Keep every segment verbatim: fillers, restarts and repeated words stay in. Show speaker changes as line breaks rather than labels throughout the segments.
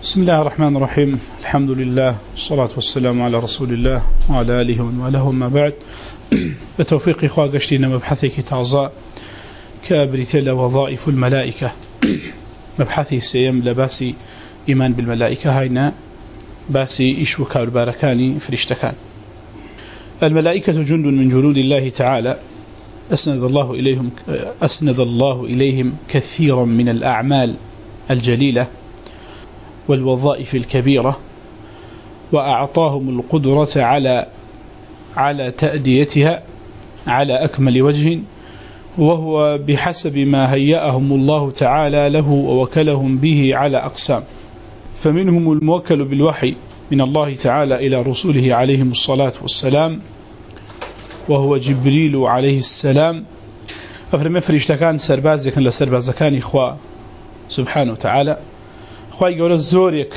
بسم الله الرحمن الرحيم. الحمد لله والصلاة والسلام على رسول الله وعلى آله وله ما بعد. بتوفيق إخوة قشتنا مبحثي كتازاء كابريتيلا وظائف الملائكة. مبحثي سيم لباسي إيمان بالملائكة هاينا باسي إيش وكار باركاني فريشتكان. الملائكة جند من جنود الله تعالى أسند الله إليهم أسند الله إليهم كثيرا من الأعمال الجليلة والوظائف الكبيرة، وأعطاهم القدرة على على تأديتها على أكمل وجه، وهو بحسب ما هيأهم الله تعالى له ووكلهم به على أقسام. فمنهم الموكل بالوحي من الله تعالى إلى رسوله عليهم الصلاة والسلام، وهو جبريل عليه السلام. أفرم فريشتكان سربازك لسربازكان إخوة سبحانه وتعالى خواهي قول الزوريك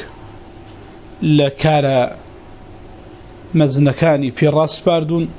لكارا مزنكاني في راس باردون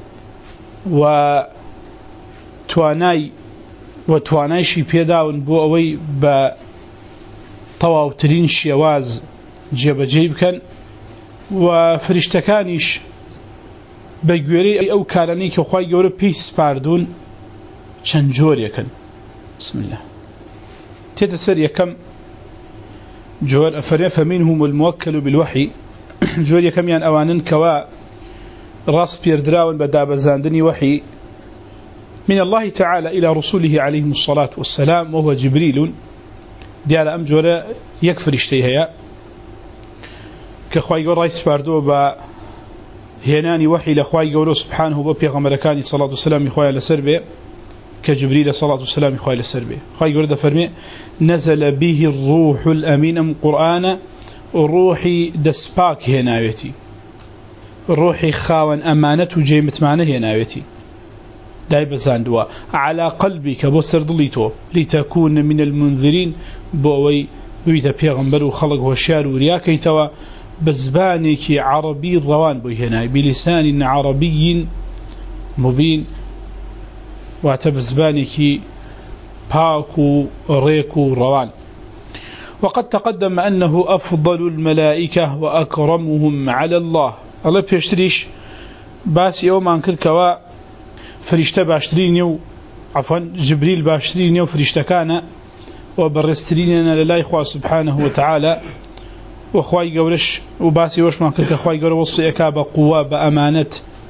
وتواناي وتوانايشي بيداون بوأوي بطواوترين شيواز جيب جيب كان وفريشتكانيش بيقوري أو كارانيك وخواهي قول بيس باردون چنجوريكن. بسم الله تتسر يكم جور أفرين فمنهم الموكل بالوحي جور يكم يعني أوانن كوا راس بيردراون بداب زاندني وحي من الله تعالى إلى رسوله عليهم الصلاة والسلام، وهو جبريل ديال أم جور يكفر اشتيها كخواي قول رايس باردو با هناني وحي لخواي قول سبحانه وبيغمركاني صلاة والسلام إخوايا لسربي كجبريل صلاة والسلام إخوائي للسربية. خواهي قرد فرمي نزل به الروح الأمين أم قرآن روحي دسباك هناويتي روحي خاون أمانة جيمت معنى هناويتي دايب زاندوا على قلبك بسر ضليتو لتكون من المنذرين بوي بويتا بيغمبر وخلق وشار ورياكيتوا بزبانك عربي ضوان بوي هناي بلسان عربي مبين واعتبزبانك باكو ريكو روان. وقد تقدم أنه أفضل الملائكة وأكرمهم على الله. الله بيشتريش باسي أو مانكر كوا فريشتا باشترينيو عفوا جبريل باشترينيو فريشتا كان وبرسترينينا لله إخوة سبحانه وتعالى وخواي قولش وباسي وش مانكر كخواي قول وصيكا بقوة بأمانة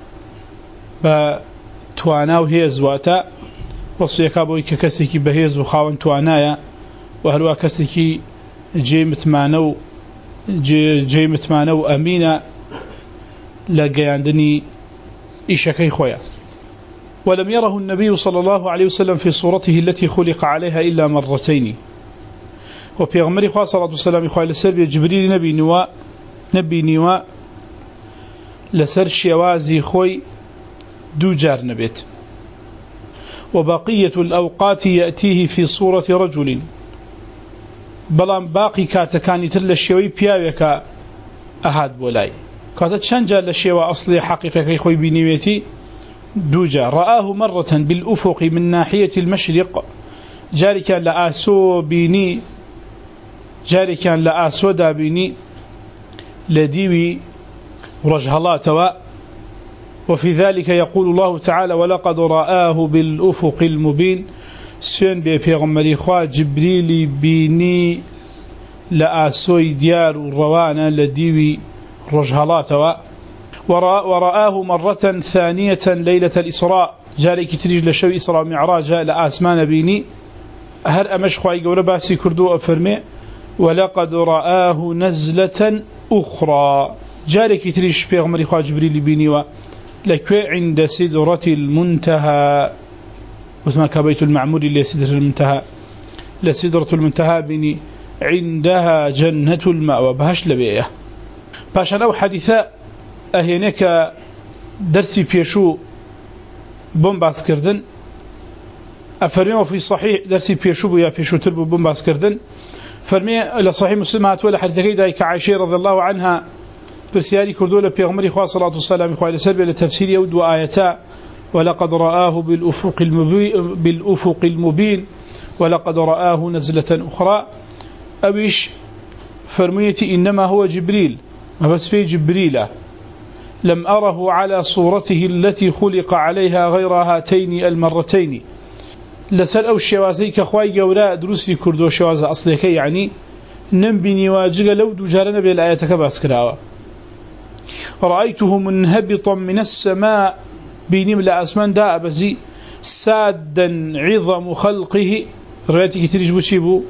بتوانا وهي زواتا وصيكا بوي ككسيكي بهيز وخاون توانايا وهلوا كسيكي جي متمانو جي, جي متمانو أمينة لقياندني إيشكي خويا. ولم يره النبي صلى الله عليه وسلم في صورته التي خلق عليها إلا مرتين. وفي غمري خواه صلى الله عليه وسلم خواه لسربي جبريل نبي نواء نبي نواء لسر شوازي خوي دو جار نبيت، وبقية الأوقات يأتيه في صورة رجل. بلان باقي كاتكاني تل الشيوي بياويك أهاد بولاي كاتت شنجا للشيوى أصلي حقيقة خوي بنيويتي دوجا. رآه مرة بالأفق من ناحية المشرق جاري كان لآسو بيني جاري كان لآسو دا بيني لديوي رجهلاتوا. وفي ذلك يقول الله تعالى ولقد رآه بالأفق المبين. سين بيغمري خواه جبريل بيني لآسوي ديار الروانا لديوي رجهلاتوا. ورآه مرة ثانية ليلة الإسراء جاري كتريج لشوي إسراء معراجة لآسمان بيني هر أمش خواه يقول باسي كردو أفرمي ولقد رآه نزلة أخرى جاري كتريج بيغمري خواه جبريل بيني لكي عند سدرة المنتهى وثما كبيت المعمور اللي سدرة المنتهى لسدرة المنتهى بني عندها جنة المأوى بهش لبيئة باشا أو حديثة أهينيك درسي بيشو بومباس كردن أفرميه في صحيح درسي بيشو بيا بيشو تربو بومباس كردن فرميه لصحيح مسلمات ولا حديثة دايك عائشة رضي الله عنها برسياري كردولة بيغمري خواه صلاة والسلام خواه لسربي لتفسير يود وآيتا ولقد رآه بالأفق المبين, بالأفق المبين ولقد رآه نزلة أخرى أويش فرميتي إنما هو جبريل ما بس في جبريل لم أره على صورته التي خلق عليها غير هاتين المرتين لسر أو الشوازي كخواي قولاء دروسي كردو شوازة أصليك يعني نمبني واجق لو دجارنا بالآية كباس كراوة رأيته منهبطا من السماء بينم لأسمان داء بزي سادا عظم خلقه رأيتك تريجبو شيبو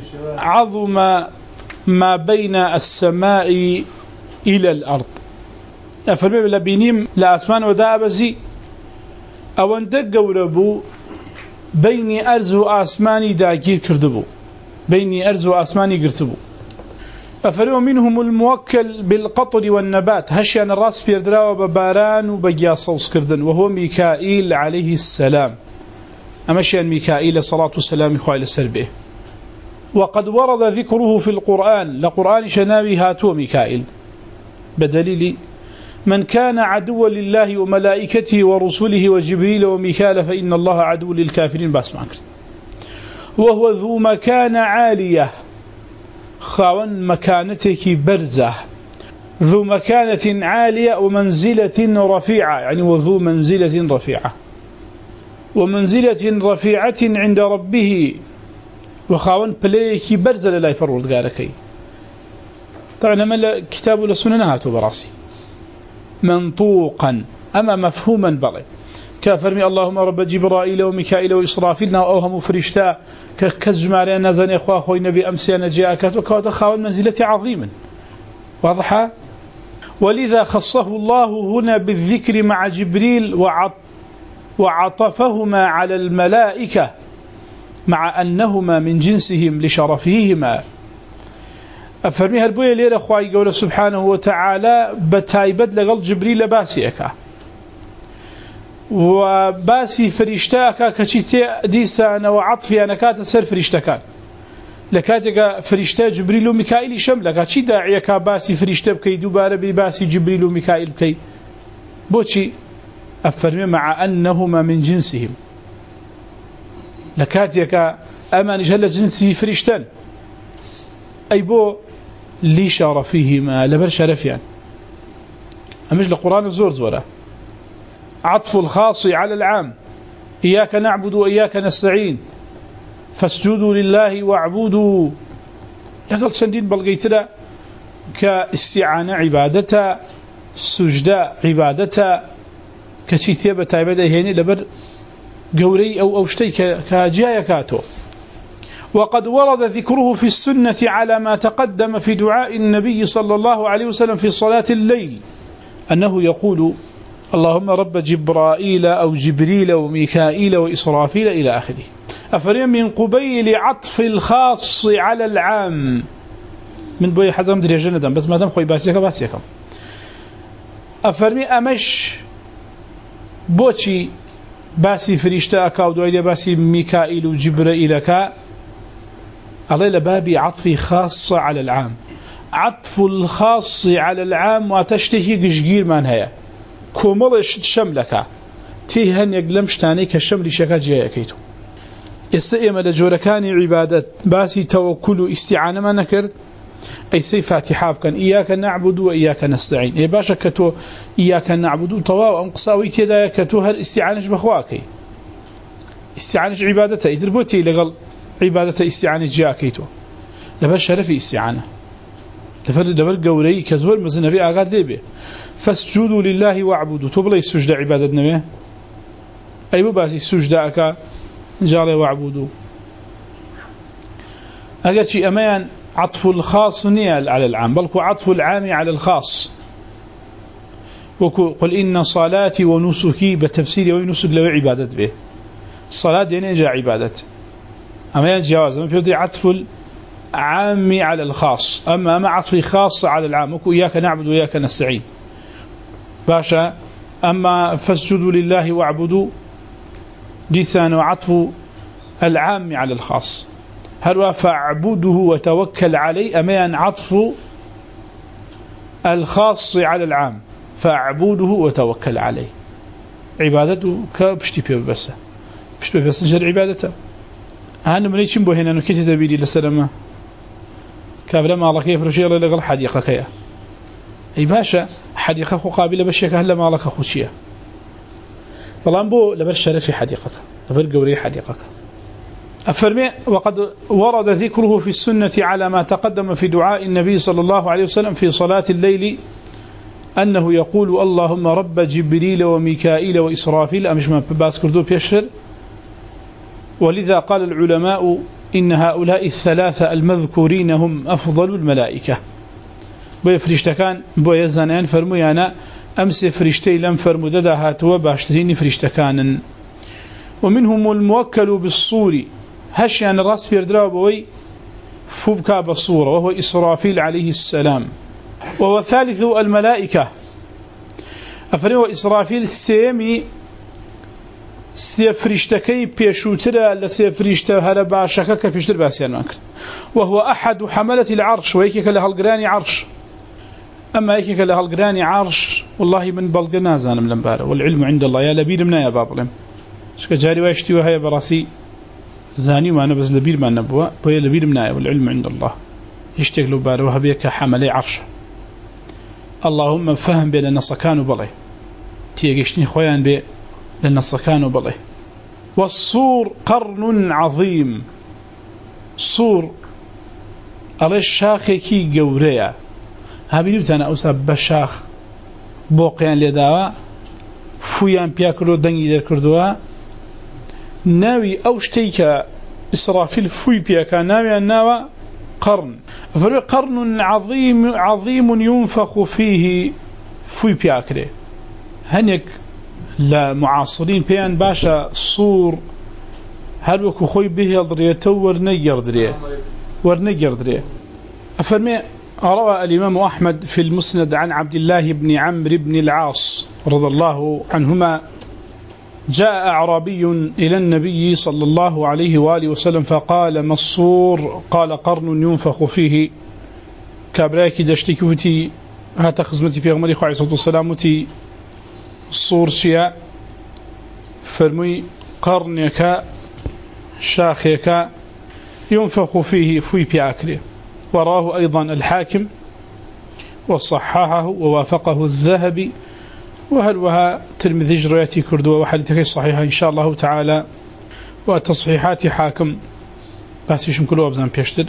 عظم ما بين السماء إلى الأرض أفرمي لبينم لأسمان وداء بزي أو أندق قولبو بين أرز وآسماني داقير كردبو بين أرز وآسماني قرتبو أفرمي منهم الموكل بالقطر والنبات هشيان الراس بيردراو بباران وبقياصوص كردن وهو ميكائيل عليه السلام أمشيان ميكائيل صلاة والسلام إخوائي لسربه وقد ورد ذكره في القرآن لقرآن شناوي هاتو ميكائيل بدليل من كان عدوا لله وملائكته ورسله وجبريل وميكال فإن الله عدو للكافرين بس معك وهو ذو مكان عالية خاون مكانتك برزة ذو مكانة عالية ومنزلة رفيعة يعني وذو منزلة رفيعة ومنزلة رفيعة عند ربه وخاون بليك برزة لله يفرورد قالكي طبعا ما كتاب لسنة نهاته براسي منطوقا أما مفهوما بغي كافرمي اللهم رب جبرائيل وميكائيل وإسرافيل أوهم فرشتا كالجمالي نزن إخوة أخوي نبي أمسيان جاءكات وكوات خاون منزلة عظيما واضحة ولذا خصه الله هنا بالذكر مع جبريل وعط وعطفهما على الملائكة مع أنهما من جنسهم لشرفهما أفرمي هالبوية ليلة أخوائي قوله سبحانه وتعالى بتايبد لغل جبريل باسيك وباسي فريشتاك كشيتي ديسان وعطفي أنا كات سر فريشتاكان لكاتك فريشتا جبريل وميكائيل شملة كاتشي داعيك باسي فريشتا بكي دوباره بباسي جبريل وميكائيل بكي بوشي أفرمي مع أنهما من جنسهم لكاتك أما نجهل جنسه فريشتان أي بو لي شرفيهما لبر شرفيان أمش القرآن الزور زورة عطف الخاص على العام إياك نعبد وإياك نستعين فاسجدوا لله واعبدوا يقول سندين بلغيتنا كاستعانة عبادة سجدة عبادة كشيتيبة عبادة هيني لبر قوري أو أوشتي كاجايا كاتو وقد ورد ذكره في السنة على ما تقدم في دعاء النبي صلى الله عليه وسلم في صلاة الليل أنه يقول اللهم رب جبرائيل أو جبريل وميكائيل وإسرافيل إلى آخره أفريم من قبيل عطف الخاص على العام من بوي حزم دري جندا بس ما دام خوي باسيك باسيكم أفرمي أمش بوشي باسي فريشتاك أو دوائي باسي ميكائيل وجبرائيل كا على لباب عطف خاص على العام عطف الخاص على العام وتشتهي قشقير من هيا كومل شملك تيهن يقلمشتاني كالشمل شكا جايكيتو يستئم لجوركاني عبادة باسي توكل استعانة ما نكرت أي سي فاتحاب كان إياك نعبد وإياك نستعين إي باشا كتو إياك نعبد طواو أنقصاوي تيدا كتو هل استعانة بخواكي استعانة عبادته يتربوتي لقل عبادة استعانة جاكيتو لبا شرفي استعانة لفرد لبا قولي كزور مزن نبي آقاد ليبه فاسجدوا لله واعبدوا تبلي السجد عبادة نبي أي بباسي السجد أكا جالي واعبدوا أقل شيء أمان عطف الخاص نيال على العام بل عطف العام على الخاص وقل إن صلاتي ونسكي بتفسيري ونسك لو عبادة به الصلاة يعني جاء عبادة أما يجاوز أما في عطف العام على الخاص أما أما عطف خاص على العام وكو إياك نعبد وإياك نستعين باشا أما فاسجدوا لله واعبدوا لسان وعطف العام على الخاص هل فاعبده وتوكل عليه أما عطف الخاص على العام فاعبده وتوكل عليه عبادته كبشتي بيه بس بشتي بس نجر عبادته هانا منيشن بو هنا نكيت تبيدي لسلامة كابلا مالك يفرشي الله لقل حديقة كيا أي باشا حديقة قابلة بشيك هلا مالك خوشية فلان بو لبر شرفي حديقك لبر قوري حديقك أفرمي وقد ورد ذكره في السنة على ما تقدم في دعاء النبي صلى الله عليه وسلم في صلاة الليل أنه يقول اللهم رب جبريل وميكائيل وإسرافيل أمش ما باس كردو بيشر ولذا قال العلماء إن هؤلاء الثلاثة المذكورين هم أفضل الملائكة بو فريشتكان بو يزانيان فرميانا أمس فريشتي لم فرمددا هاتوا باشترين فريشتكان ومنهم الموكل بالصور هش يعني الراس في يردراو بوي فبكى بالصورة وهو إسرافيل عليه السلام وهو ثالث الملائكة أفرموا إسرافيل السيمي سيفريشتكي بيشوترا لسيفريشتا هلا باشكك بيشتر باسيان ماكرت وهو أحد حملة العرش ويكيك لها القراني عرش أما يكيك لها القراني عرش والله من بلقنا زانم لنبارا والعلم عند الله يا لبير منا يا بابلم شكا جاري واشتي وهي براسي زاني وانا بز لبير ما نبوه بويا لبير منا والعلم عند الله يشتغل له بارا وهبيك حملي عرش اللهم فهم بين النصكان وبلي تيجيشني خويان بي للنصكان وبلي والصور قرن عظيم صور على الشاخكي قوريا هابيني بتانا أوساب بشاخ بوقيان لداوا فويان بياكلو دنگي در كردوا ناوي أوشتيك إسرافيل فوي بياكا ناوي الناوى قرن قرن عظيم عظيم ينفخ فيه فوي بياكري هنيك لمعاصرين بيان باشا صور هل وكو خوي به يضريته ورنير دريه ورنير دريه أفرمي روى الإمام أحمد في المسند عن عبد الله بن عمرو بن العاص رضي الله عنهما جاء أعرابي إلى النبي صلى الله عليه وآله وسلم فقال ما الصور قال قرن ينفخ فيه كابراكي دشتكوتي هات خزمتي في أغمري عليه الصلاة والسلام وتي الصور شيا فرمي قرنك شاخك ينفخ فيه في بياكله وراه أيضا الحاكم وصححه ووافقه الذهبي وهل وها ترمذي جرياتي كردوة وحديثك صحيحة إن شاء الله تعالى وتصحيحات حاكم بس يشم كله أبزان بيشتر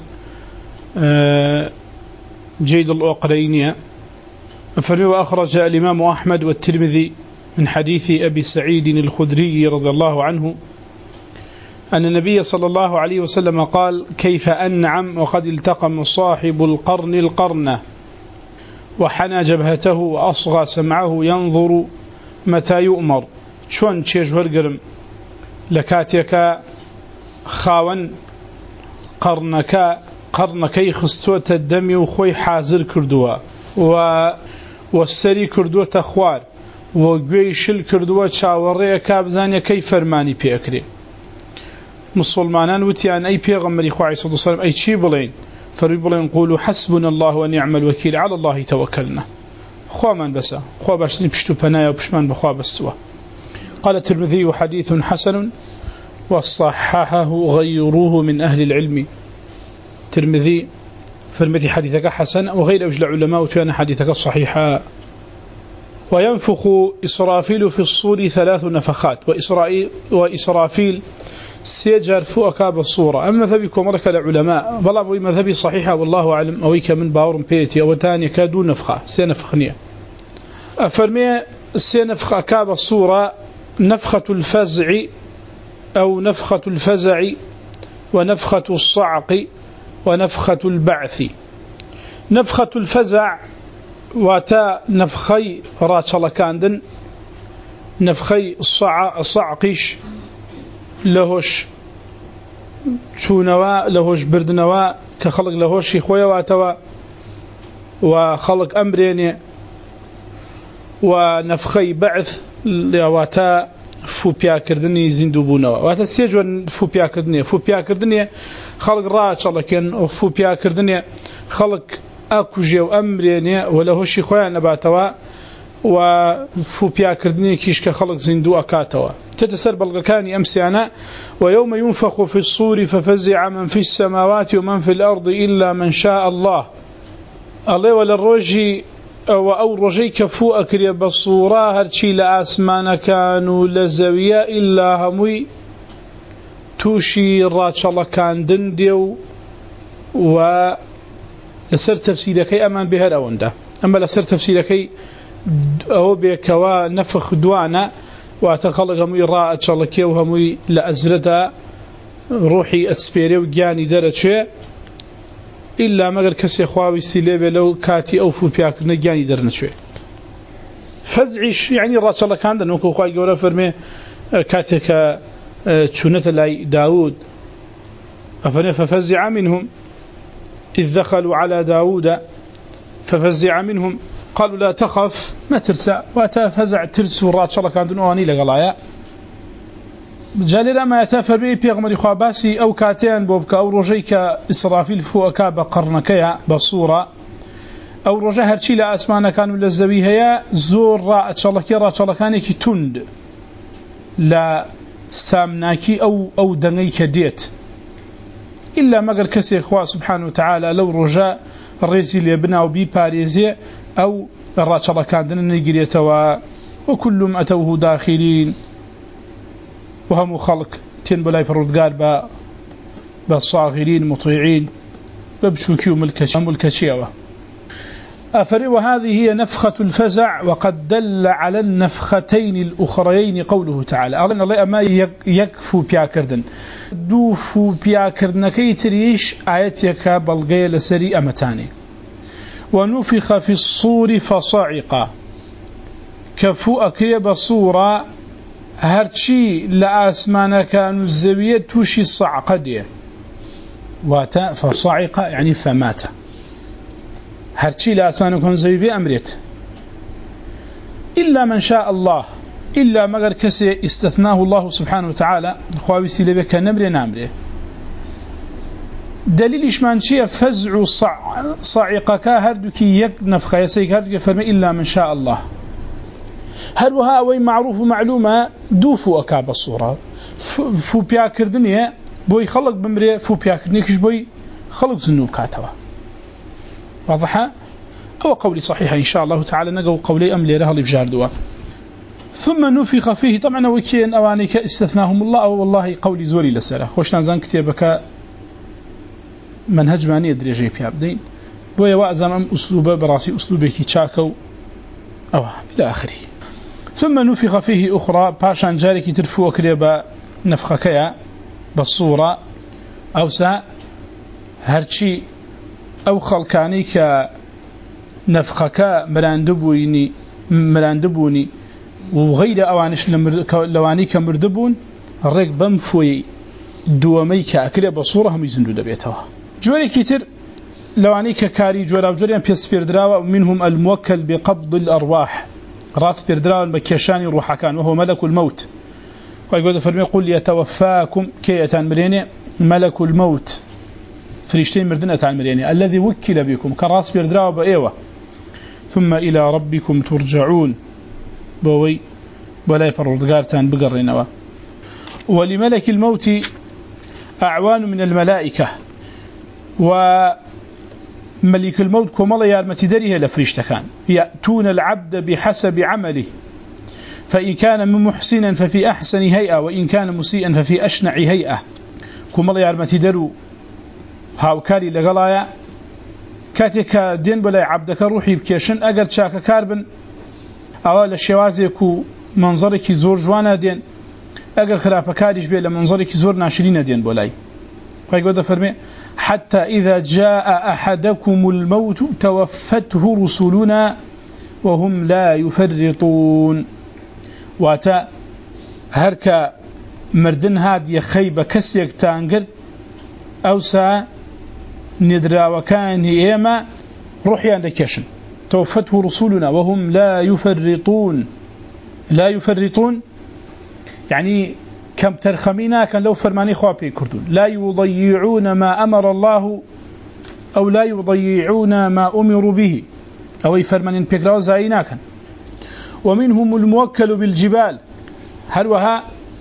أه جيد الأقرينية فرمي وأخرج الإمام أحمد والترمذي من حديث أبي سعيد الخدري رضي الله عنه أن النبي صلى الله عليه وسلم قال كيف أنعم وقد التقم صاحب القرن القرن وحنى جبهته وأصغى سمعه ينظر متى يؤمر شون تشيجور قرم لكاتيك خاون قرنك قرنكي خستوة الدم وخوي حازر كردوا و والسري كردوا تخوار وقويشل كردوا تشاوري كابزانيا كي فرماني بيأكري مسلمانان وتيان أي بيغمري خواه صلى الله عليه وسلم أي شي بلين فريبلين قولوا حسبنا الله ونعم الوكيل على الله توكلنا خواه من بسا خواه باشتني بشتو بنايا وبشمان بخواه بسوا قال الترمذي حديث حسن وصححه غيروه من أهل العلم ترمذي فرمتي حديثك حسن وغير أوجل علماء وتيان حديثك صحيحا وينفخ إسرافيل في الصور ثلاث نفخات وإسرائيل وإسرافيل سيجر فوق بالصورة أما مذهبكم مرك العلماء بلا بوي مذهبي صحيحة والله أعلم أويك من باور بيتي أو تاني كادو نفخة سينفخنية أفرمي سينفخ أكاب الصورة نفخة الفزع أو نفخة الفزع ونفخة الصعق ونفخة البعث نفخة الفزع واتا نفخي راتشلا كاندن نفخي الصعقش لهوش شونوا لهوش بردنوا كخلق لهوش خويا واتوا وخلق أمرين ونفخي بعث لواتا فو بيا كردني زندوبونوا واتا سيجوا فو بيا كردني فو بيا كردني خلق راتش الله كان فو بيا كردني خلق أكوجي وأمرين ولهوش خويا نباتوا وفو بيا كردني كيش كخلق زندو أكاتوا تتسر بلغكاني أمسيانا ويوم ينفخ في الصور ففزع من في السماوات ومن في الأرض إلا من شاء الله الله ولا الرجي أو أو رجي كفو أكري بصورة هرشي لأسمان كانوا لزوية إلا هموي توشي راتش الله كان دنديو و لسر تفسيركي أمان بهر أوندا أما لسر تفسيركي أو بكوا نفخ دوانا واتخلق هموي راء تشالكي وهموي لأزردا روحي أسبيري وجاني درجة إلا مگر كسي خواوي سيليبي لو كاتي أو فو بياك نجاني درنشوي فزعش يعني راء تشالك كان دنوكو خواهي قولا فرمي كاتك تشونت لاي داود أفنى ففزع منهم إذ دخلوا على داود ففزع منهم قالوا لا تخف ما ترسى وتفزع ترس ورات شاء الله كان دنواني لقلايا جالي لما يتافر بي بيغمري خواباسي أو كاتين بوبك أو رجيك إسرافيل فوأكا بقرنكيا بصورة أو رجي هرشي لأسمانا كانوا للزويهيا زور رات شاء الله كي رات شاء الله كانيكي تند لا سامناكي أو, أو دنيك ديت إلا ما قال كسي إخوة سبحانه وتعالى لو رجاء الرئيسي اللي يبناه بي باريزي أو الراتش الله كان دننا يقريتوا وكلهم أتوه داخلين وهم خلق تنبلاي فرد قال بالصاغرين مطيعين ببشوكي وملكشيوة أفري وهذه هي نفخة الفزع وقد دل على النفختين الأخرين قوله تعالى أظن الله أما يكفو بياكردن دوفو بياكردن كي تريش آياتيك بلغي لسري أمتاني ونفخ في الصور فصعق كفو أكيب صورة هرشي لأسمان كانوا الزبية توشي الصعق دي واتا فصعق يعني فمات هرشي لأسمان كانوا الزبية أمريت إلا من شاء الله إلا مغر كسي استثناه الله سبحانه وتعالى خواوي سيلبه كنمري نامري دليل إشمانشية فزع صع صعقك هردكي يك نفخة يسيك هردك فرمي إلا من شاء الله هروها وي معروف ومعلومة دوفو أكاب الصورة فو بياكردنية بوي خلق بمري فو بياكردنية كش بوي خلق زنوب كاتوا واضحة أو قولي صحيحة إن شاء الله تعالى نقو قولي أملي رهل بجاردوا ثم نفخ فيه طبعا وكين أوانيك استثناهم الله أو والله قولي زوري لسالة خوشنا زان كتابك منهج ماني درجة بيابدين بويا وأزام أم أسلوبه براسي أسلوبك تشاكو أو إلى آخره ثم نفخ فيه أخرى باشان جارك ترفو كريبا نفخكيا بالصورة أو سا هرشي أو خلقانيك نفخكا مراندبوني مراندبوني وغير أوانش لوانيك مردبون الرق بمفوي دواميك أكري بصورة هم يزندو دبيتها جوري كتير لوانيك كاري جورا وجوريان بيسفير دراوة ومنهم الموكل بقبض الأرواح راس بيردراوة المكيشاني روحا كان وهو ملك الموت ويقول فرمي قل يتوفاكم كي مريني ملك الموت فريشتين مردنة مريني الذي وكل بكم كراس بيردراوة بأيوة ثم إلى ربكم ترجعون بوي ولا يفرضقارتان بقرنوا ولملك الموت أعوان من الملائكة وملك الموت كمالا يارمتي دريه لفريشتكان يأتون العبد بحسب عمله فإن كان محسنا ففي أحسن هيئة وإن كان مسيئا ففي أشنع هيئة كمالا يارمتي درو هاوكاري لغلايا كاتك دين بلا عبدك روحي بكيشن أقل شاك كاربن أول الشوازيك منظرك زور جوانا دين أقل خلافة كاريش بي لمنظرك زور ناشرين دين بولاي فيقول فرمي حتى إذا جاء أحدكم الموت توفته رسلنا وهم لا يفرطون واتا هركا مردن هاد يخيب كسيك تانقر أوسا ندرا وكان إيما روحيان دكيشن توفته رسولنا وهم لا يفرطون لا يفرطون يعني كم ترخمينا كان لو فرماني خوابي كردون لا يضيعون ما أمر الله أو لا يضيعون ما أمروا به أو يفرمانين بيقراو زاينا كان ومنهم الموكل بالجبال هل وها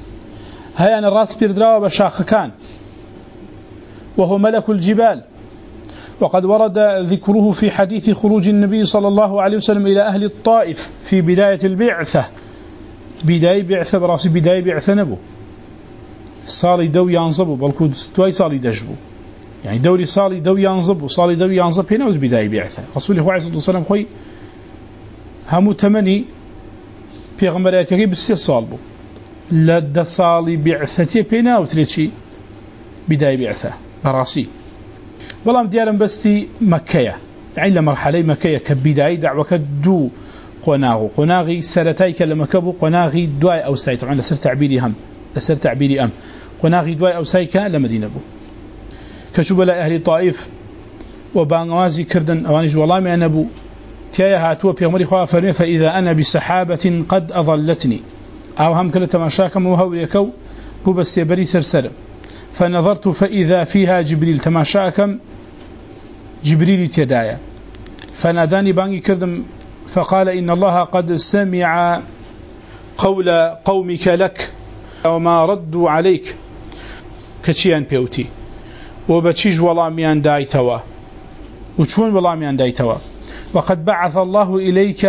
هيا أنا الراس بيردراوة بشاخ كان وهو ملك الجبال. وقد ورد ذكره في حديث خروج النبي صلى الله عليه وسلم إلى أهل الطائف في بداية البعثة. بداية بعثة براسي بداية بعثة نبو صالي دو ينصبوا بلكو دوي صالي دجبوا يعني دوري صالي دو ينصبوا صالي دو ينصب هنا بداية بعثة. رسول الله عليه الصلاة والسلام خوي همو تمني بيغمراتي بسي صالبو لدى صالي بعثتي بينا وتريتشي بداية بعثة براسي. والله ديارم بستي مكية يعني لمرحلة مكية كبداية دعوة دو قناغ قناغي سرتايك لما كبو قناغي دواي أو ساي طبعا لسر تعبيري هم لسر تعبيري أم قناغي دواي أو سايك لمدينة بو كشبلاء أهل طائف وبانغوازي كردن أوانيج والله ما أنبو تيايا هاتوا بيغمري خواه فرمي فإذا أنا بسحابة قد أظلتني أو هم كلا تماشاكم وهو يكو بو بس يبري سرسر فنظرت فإذا فيها جبريل تماشاكم جبريل تدايا فناداني بانغي كردم فقال إن الله قد سمع قول قومك لك وما ردوا عليك كتشيان بيوتي وبتشيج ولاميان دايتوا وشون ولاميان دايتوا وقد بعث الله إليك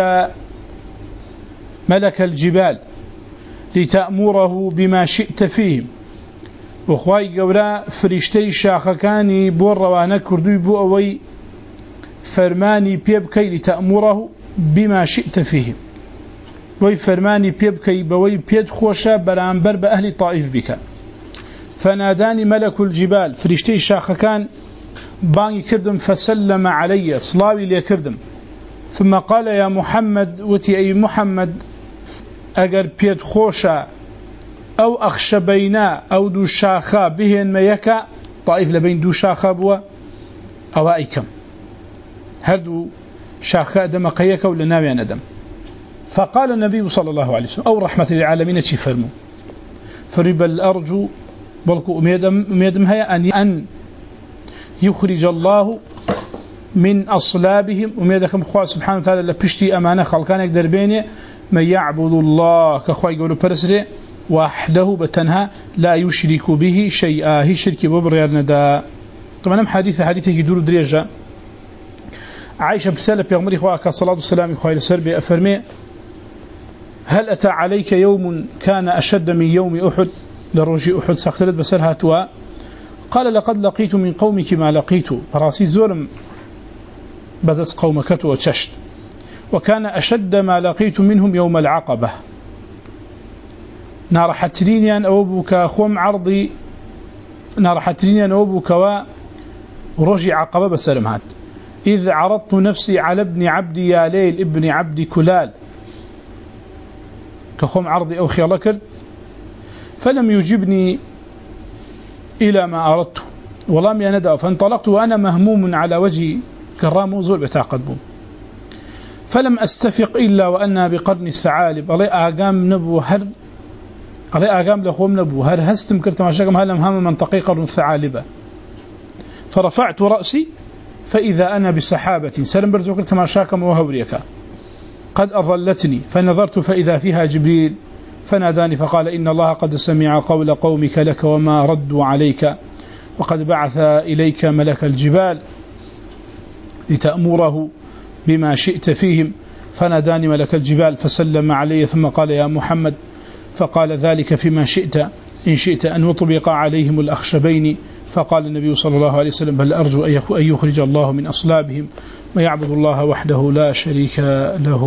ملك الجبال لتأمره بما شئت فيهم وخواي قولا فريشتي شاخكاني بور روانا كردوي بو أوي فرماني بيبكي لتأمره بما شئت فيهم وي فرماني بيبكي بوي بيد خوشا برانبر بأهل طائف بك. فناداني ملك الجبال فريشتي شاخكان باني كردم فسلم علي صلاوي لي كردم ثم قال يا محمد وتي أي محمد أجر بيد خوشا أو أخشى بينا أو دو شاخا بهن ما يكا طائف لبين دو شاخا بوا أو أيكم هردو شاخا دم قيك ولا ناوي ندم. فقال النبي صلى الله عليه وسلم أو رحمة للعالمين تفرموا فرب الأرجو بلكو أميدم, أميدم هيا أن, أن يخرج الله من أصلابهم أميدكم خواه سبحانه وتعالى لبشتي أمانة خلقان يقدر بيني من يعبد الله كخواه يقولوا برسري وحده بتنها لا يشرك به شيئا هي شرك ببريار نداء. طبعا حديث حديثه يدور دريجة عائشة بسالة بيغمري خواك الصلاة والسلام خواه لسربي أفرمي هل أتى عليك يوم كان أشد من يوم أحد لرجي أحد ساختلت بسالها توا قال لقد لقيت من قومك ما لقيت براسي زورم بدت قومك وتششت وكان أشد ما لقيت منهم يوم العقبة نار حترينيان أوبك خوم عرضي نار حترينيان أوبك ورجي عقبة بسلم هات إذ عرضت نفسي على ابن عبد يا ليل ابن عبد كلال كخوم عرضي أو خيالكر فلم يجبني إلى ما أردت ولم يندأ فانطلقت وأنا مهموم على وجهي كرام وزول بتاقدبون فلم أستفق إلا وأنا بقرن الثعالب علي آقام نبو هر علي آقام لخوم نبو هر هستم كرت ماشاكم هل مهم منطقي قرن الثعالبة فرفعت رأسي فإذا أنا بسحابة سلم برزو كرت ماشاكم وهوريك قد أظلتني فنظرت فإذا فيها جبريل فناداني فقال إن الله قد سمع قول قومك لك وما ردوا عليك وقد بعث إليك ملك الجبال لتأمره بما شئت فيهم. فناداني ملك الجبال فسلم علي ثم قال يا محمد فقال ذلك فيما شئت إن شئت أن يطبق عليهم الأخشبين. فقال النبي صلى الله عليه وسلم بل أرجو أن يخرج الله من أصلابهم ويعبد الله وحده لا شريك له.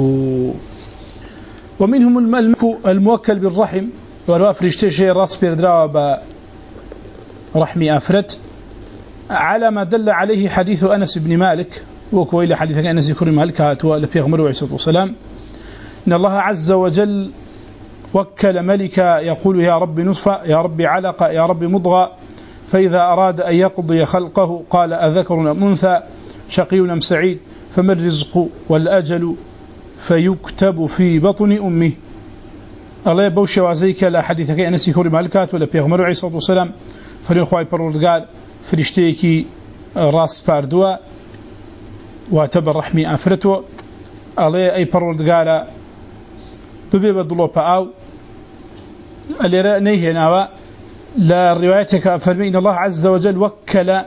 ومنهم الموكل بالرحم والوافر يشتشي راس بيردراوة برحمي أفرت على ما دل عليه حديث أنس بن مالك وكويل حديث أنس بن مالك هاتوا لبيغمر عليه الصلاة والسلام إن الله عز وجل وكل ملكا يقول يا رب نصفة يا رب علقة يا رب مضغة فإذا أراد أن يقضي خلقه قال أذكر أم أنثى شقي أم سعيد فما الرزق والأجل فيكتب في بطن أمه. الله يبوشي وزيك لا حديثك أنس يكوري مالكات ولا بيغمر عليه الصلاة والسلام فريق خواهي برورقال فريشتيكي راس فاردوا واتبر رحمي أفرتوا الله أي برورقال ببي بدلو باو اللي رأنيه ناوا لا روايتك فرمي إن الله عز وجل وكل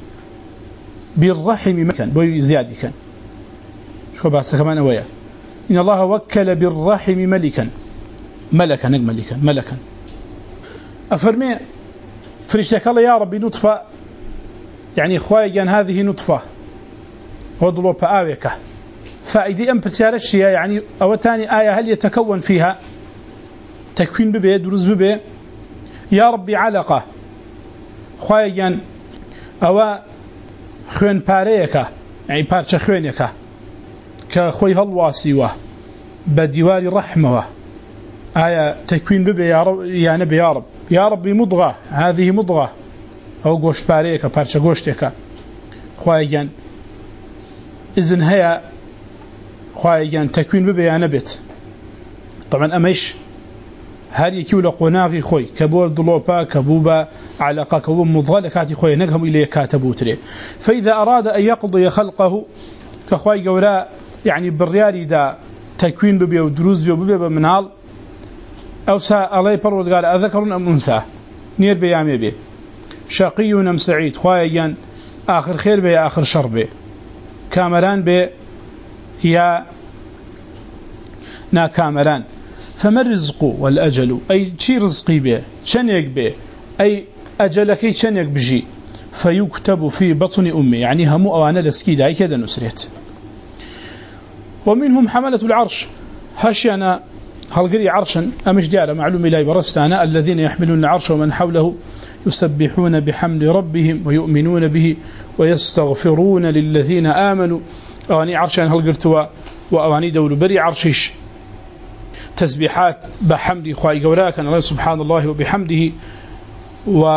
بالرحم مكان بوي زيادة كان شو بس كمان أويا إن الله وكل بالرحم ملكا ملكا ملكا ملكا أفرمي فرشتك الله يا ربي نطفة يعني خوايا هذه نطفة وضلوا بآويك فإذا أم بتسارش يعني أو تاني آية هل يتكون فيها تكوين ببي دروس ببي يا ربي علقة خوايا أو خوين باريك يعني بارش خوينك كخوي هالواسيوة بديوار رحمة آية تكوين ببي يا رب يا نبي يا رب يا ربي مضغة هذه مضغة أو قوش باريك بارش قوشتك خوايا إذن هي خوايا تكوين ببي يا نبت طبعا أميش هل يكيول قناغي خوي كبول ضلوبا كبوبا علاقة كبوب مضغة كاتي خوي نقهم إليه كاتبوتري فإذا أراد أن يقضي خلقه كخواي قولا يعني بالريالي دا تكوين ببي ودروز بي وببي بمنال أو سا الله يبرود قال أذكر أم أنثى نير بيامي بي شقي أم سعيد خوايا آخر خير بي آخر شر بي كامران بي يا نا كامران فما الرزق والأجل أي شي رزقي به شنيك به أي أجلك شنيك بجي فيكتب في بطن أمي يعني هم أوانا لسكيدا أي كذا نسريت ومنهم حملة العرش هاشينا هلقري عرشا أمش ديارة معلوم إلي برستانا الذين يحملون العرش ومن حوله يسبحون بحمد ربهم ويؤمنون به ويستغفرون للذين آمنوا أواني عرشا هلقرتوا وأواني دول بري عرشيش تسبيحات بحمد إخوائي قولاك الله سبحان الله وبحمده و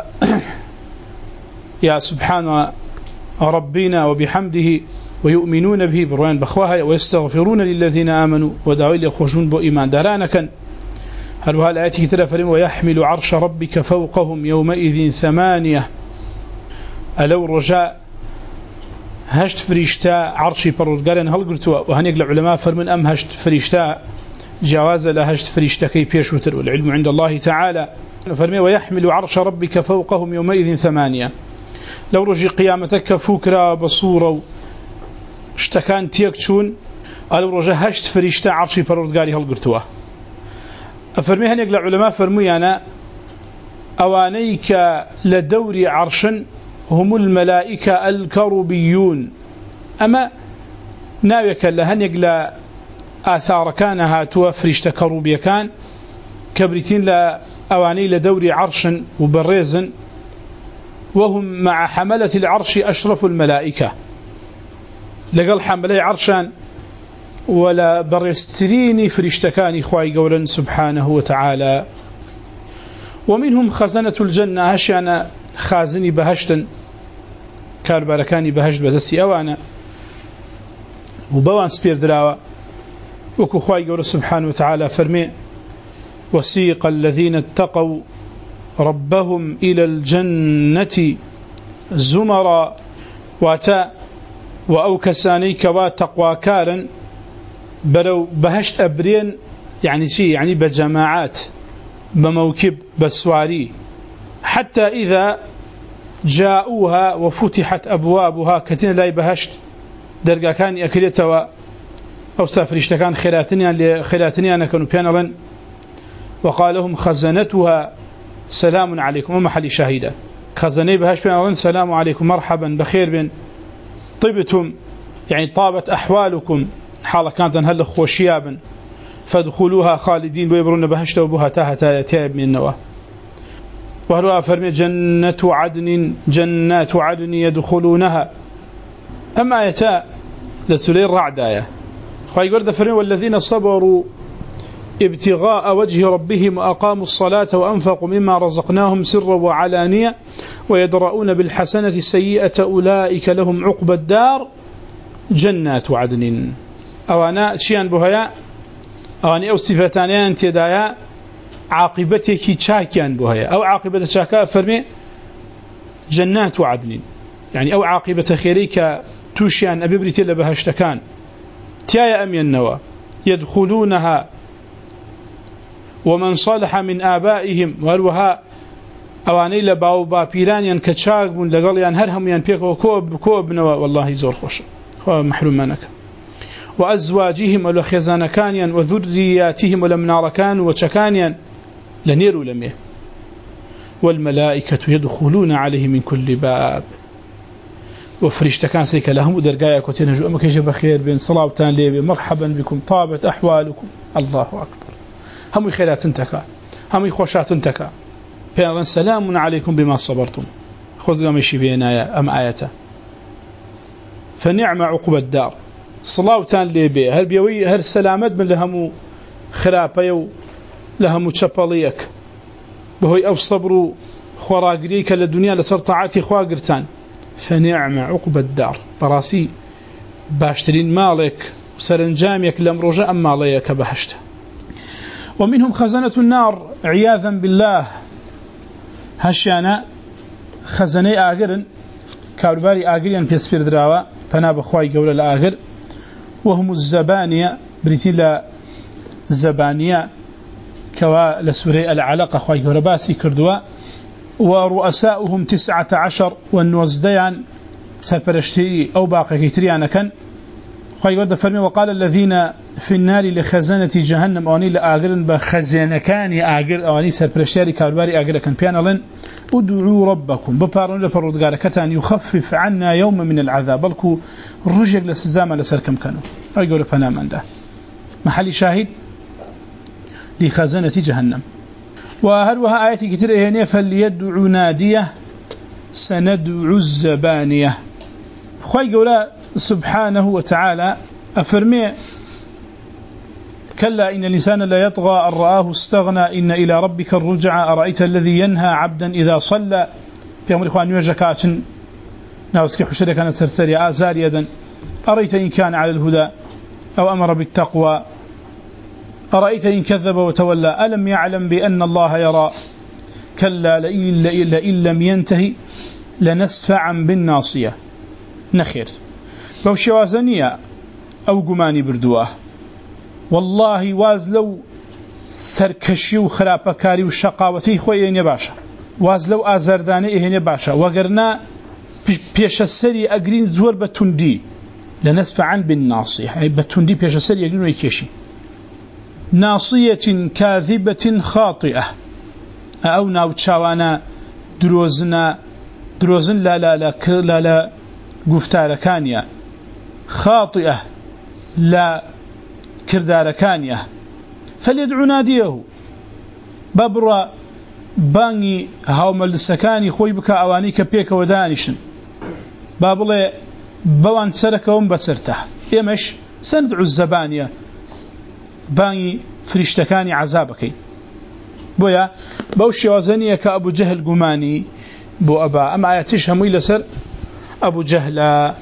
يا سبحان ربنا وبحمده ويؤمنون به بروان بخواها ويستغفرون للذين آمنوا ودعوا إلي يخرجون بو إيمان دارانا كان هل وها الآيات كتيرة فريم ويحمل عرش ربك فوقهم يومئذ ثمانية ألو رجاء هشت فريشتا عرشي برودقالين هل قلتوا وهنيق العلماء فرمن أم هشت فريشتا جواز لهشت فريشتا كي بيشوتر والعلم عند الله تعالى فرمي ويحمل عرش ربك فوقهم يومئذ ثمانية لو رجي قيامتك فكرة بصورة اشتكان تيكتشون ألو رجا هشت فريشتا عرشي برودقالي هل قلتوا أفرمي هنيق العلماء فرمي أنا أوانيك لدور عرشا هم الملائكة الكروبيون أما ناويك لهنيق لا آثار كانها توفرشت كروبيا كان كبرتين لا أواني لدور عرشا وبريزا وهم مع حملة العرش أشرف الملائكة لقل حملي عرشان ولا بريستريني فرشتكاني خواي قولا سبحانه وتعالى ومنهم خزنة الجنة هشانا خازني بهشتا كارباركاني بهشت بدسي أوانا وبوان سبير دراوة وكو خواي قولا سبحانه وتعالى فرمي وسيق الذين اتقوا ربهم إلى الجنة زمرا واتا وأوكساني كوا تقوى كارا بلو بهشت أبرين يعني شيء يعني بجماعات بموكب بسواري حتى إذا جاءوها وفتحت أبوابها كتين لا بهشت درجة كان أكلتها أو سافرشت كان خيراتنيا خيراتنيا كانوا بيانرا وقال لهم خزنتها سلام عليكم ومحل شهيدة خزني بهشت بيانرا سلام عليكم مرحبا بخير بن طبتم يعني طابت أحوالكم حالة كانت هل خوشيابا فادخلوها خالدين ويبرون بهشت وبها تاها تائب من النواه وهلوا فرمي جنة عدن جنات عدن يدخلونها أما آياتا لسليل رعد آية خواهي قرد فرمي والذين صبروا ابتغاء وجه ربهم وأقاموا الصلاة وأنفقوا مما رزقناهم سرا وعلانية ويدرؤون بالحسنة السيئة أولئك لهم عقبى الدار جنات عدن أوانا شيئا بهيا أواني أو صفتانيا انتدايا عاقبتك شاكيان بهيا أو عاقبة شاكا فرمي جنات عدن يعني أو عاقبة خيريك توشيان أبي بريتيلا بهشتكان تيايا أمي النوى يدخلونها ومن صلح من آبائهم وهلوها ئەوانەی لە باو باپیرانیان کە چاک بوون لەگەڵیان هەر هەمویان پێکەوە کۆ بنەوە واللهی زۆر خۆشە خوا محرومانەکە وأزواجهم ولو خزانكانيا وذرياتهم ولو مناركان وشكانيا لنير لميه والملائكة يدخلون عليه من كل باب وفرشت كان سيك لهم ودرقايا كوتين جو أمك يجب خير بين صلاة ليبي مرحبا بكم طابت أحوالكم الله أكبر هم خيرات انتكا هم خوشات انتكا بيان سلام عليكم بما صبرتم خذ لهم يشي بينا أم آياته فنعم عقب الدار صلاة ليبي هل بيوي هل سلامت من لهم خرابيو لهم تشباليك بهوي أو صبروا خراقريك للدنيا لسر طاعاتي خواقرتان فنعم عقب الدار براسي باشترين مالك وسرنجامك لمرجع ماليك بهشت ومنهم خزنة النار عياذا بالله هشانا خزني آقرن كارباري آقريان بيسفير دراوا فناب خواي قول الآقر وهم الزبانية بريتين الزبانية كوا لسوري العلاقة خواي قول باسي كردوا ورؤساؤهم تسعة عشر والنوزديان سرپرشتي أو باقي كيتريانا كان خواهي قد فرمي وقال الذين في النار لخزانة جهنم أواني لآقرن بخزانة كان آقر أواني سرپرشتي كارباري آقر كان بيانا ادعوا ربكم ببارون لفرودقار كتان يخفف عنا يوم من العذاب بلكو رجق لسزامة لسركم كانوا خواهي قول فنام عنده محل شاهد لخزانة جهنم وهلوها آياتي كتير إهانية فليدعو نادية سندعو الزبانية خواهي قولا سبحانه وتعالى أفرمي كلا إن الإنسان لا يطغى أن رآه استغنى إن إلى ربك الرجع أرأيت الذي ينهى عبدا إذا صلى في أمر إخوان يوجكاتن ناوسكي حشرة كانت سرسرية آزار يدا أرأيت إن كان على الهدى أو أمر بالتقوى أرأيت إن كذب وتولى ألم يعلم بأن الله يرى كلا لئن, لئن لم ينتهي لنسفعا بالناصية نخير بوشي وازنية أو قماني بردواه والله واز لو سركشي وخرابكاري وشقاوتي خوي نباشا واز لو آزرداني إيه نباشا وقرنا بيش السري أقرين زور بتندي لنسفعا بالناصية أي بتندي بيش السري أقرين ويكيشي ناصية كاذبة خاطئة أو ناوتشاوانا دروزنا دروزن لا لا لا لا لا قفتار كانيا خاطئة لا كردار كانيا فليدعو ناديه بابرا باني هاوم السكاني خوي بك أوانيك بيك ودانشن بابلا بوان سركهم بسرته يمش سندعو الزبانية باني فريشتكاني عذابكي بويا بوشي وزنية كأبو جهل قماني بو أبا أما آياتيش همي لسر أبو جهل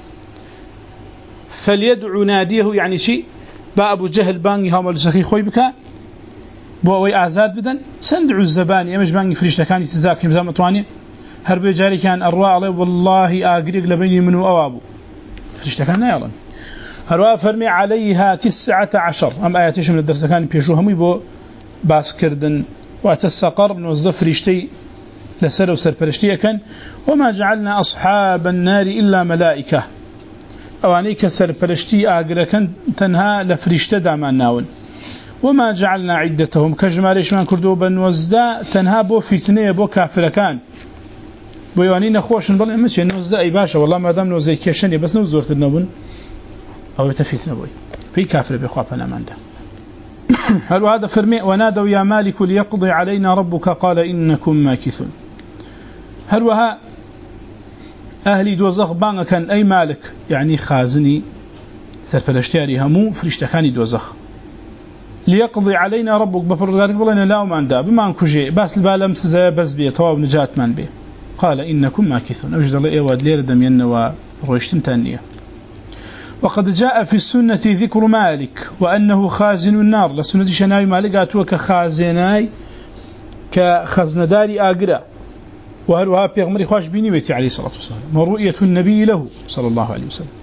فليدعو ناديه يعني شيء با أبو جهل باني هم السخي خوي بك بو أوي أعزاد بدن سندعو الزباني يمش باني فريشتكاني تزاكي مزامتواني هربي جاري كان أرواع عليه والله آقريق لبيني منه أوابو فريشتكان يلا هروا فرمي عليها تسعة عشر أم آياتيش من الدرس كان بيشوهم يبو باس كردن واتسقر نوظف ريشتي لسر وسر برشتي كان وما جعلنا أصحاب النار إلا ملائكة أوانيك سر برشتي آقر كان تنها لفريشت دامان ناون وما جعلنا عدتهم كجماليش من كردو بنوزدا تنها بو فتنية بو كافر كان بو يوانين خوشن بل امتش نوزدا اي باشا والله ما دام نوزي كيشني بس نوزورت النبون أو يتفيتنا بوي في كافر بخوابنا من ده هل هذا فرمي ونادوا يا مالك ليقضي علينا ربك قال إنكم ماكثون هل وها أهلي دوزخ بانغ كان أي مالك يعني خازني سرفلشتياري همو فرشتكاني دوزخ ليقضي علينا ربك بفرغاتك بلنا لا وما عنده بما انكو جي بس البالم سزا بس بيه طواب نجات من بيه قال إنكم ماكثون أوجد الله إيواد لير دمين ورويشتن تانية وقد جاء في السنة ذكر مالك وأنه خازن النار لسنة شناوي مالك أتوى كخازناي كخزنداري آقرا وهلوها بيغمري خواش بنيوتي عليه الصلاة والسلام ورؤية النبي له صلى الله عليه وسلم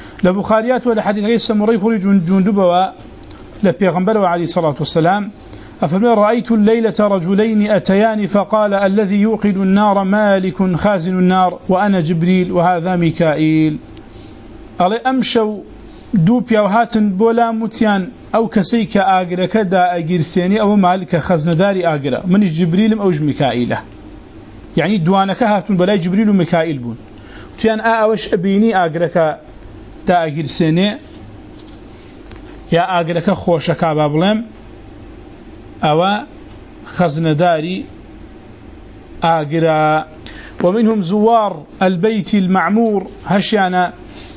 لبخاريات ولا حديث غير سمري خرج جندبوا لبيغمبر عليه الصلاة والسلام أفمن رأيت الليلة رجلين أتيان فقال الذي يوقد النار مالك خازن النار وأنا جبريل وهذا ميكائيل. ألي أمشوا دوبيا وهاتن بولا متيان أو كسيك آقرة كدا أجرسيني أو مالك خزن داري آقرة من جبريل أو ميكائيل، يعني دوانك هاتن بلا جبريل وميكائيل بون تيان آوش أبيني آقرة دا أجرسيني يا آقرة خوشك بابلم أو خزنداري آقرا. ومنهم زوار البيت المعمور هشيانا